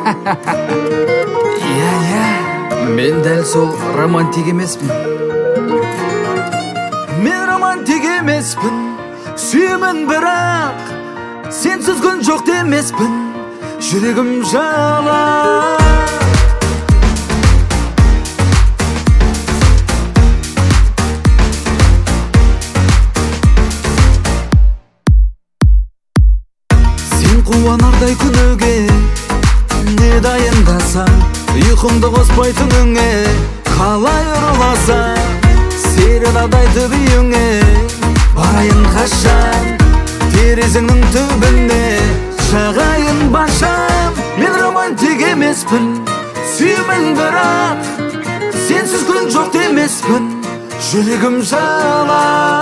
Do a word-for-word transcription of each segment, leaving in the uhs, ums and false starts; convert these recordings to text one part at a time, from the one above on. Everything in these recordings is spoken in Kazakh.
Иә, иә, мен дәл сол романтик емеспін. Мен романтик емеспін, сүйемін бірақ сенсіз күн жоқ демеспін, жүрегім жала. Сен қуанардай күніге не дайындасам, ұйқымды қоспай түніңе қалай ұрыласам, серенадай төбейіңе барайын қашан, терезеңнің түбіне шағайын башам. Мен романтик емеспін, сүйемін бірақ сенсіз күн жоқ демеспін, жүрегім жала.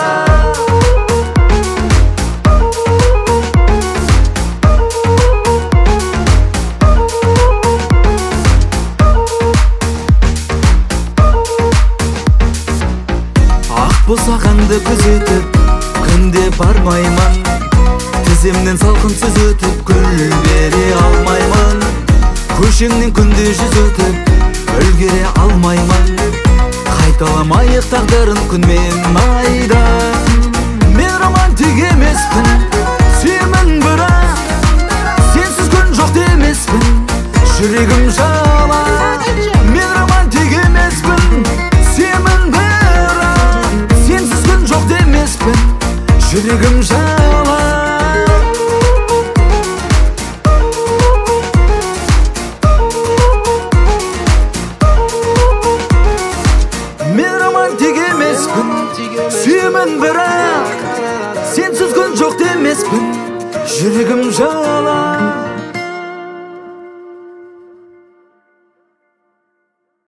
Босағаңды күзетіп, күнде бармаймын, тіземнен салқынсыз өтіп, гүл бере алмаймын. Көшеңнен күнде жүз өтіп, үлгере алмаймын, қайталамайық тағдырын күн мен айда. Мен романтик емеспін, сүйемін бірақ сенсіз күн жоқ демеспін, жүрегім жала. Мен романтик емеспін, сүйемін бірақ сенсіз күн жоқ демеспін, жүрегім жала. Мен романтик емеспін, сүйемін бірақ сенсіз күн жоқ демеспін, жүрегім жала.